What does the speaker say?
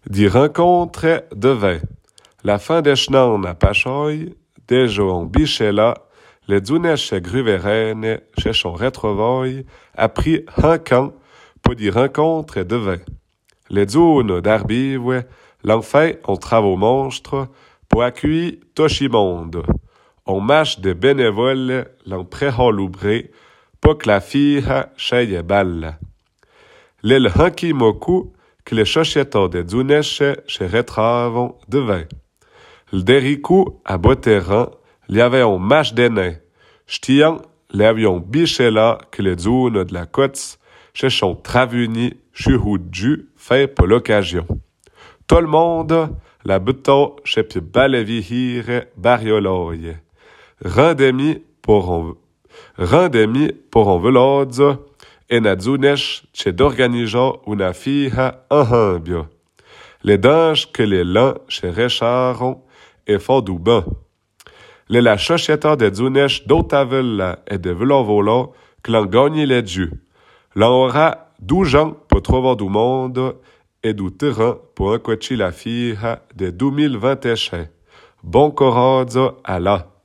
D'y rencontre de vin. La fin des chenons à Pachoy, déjà on bichela, les douneches gruvérènes, chez son rétrovoy, a pris un camp pour d'y rencontre de vin. Les dounes d'Arbive, l'enfin on travaux monstres, pour accueillir Toshimonde. On mâche des bénévoles, l'en préholoubré, pour que la fille chaye balle. L'el hanki moku, que les sociétés des douneches chez retravons de vin. Le déricou à Botteran, il y avait un mâche des nains. Ch'tiant, l'avion bichela que les dounes de la côte, chez son travuni, chuhoudju, fait pour l'occasion. Tout le monde, la buto, chez pi balevihire, barioloye. Rendemi pour un veloz, et na douneche, chez d'organiser una fille en hambio. Les danges que les lents chez Récharon et fort douban. Les la société des douneches d'Otavella et de Velovola que l'on gagne les dieux. L'on aura 12 gens pour trouver du monde et du terrain pour encocher la fille de 2021. Bon courage à la.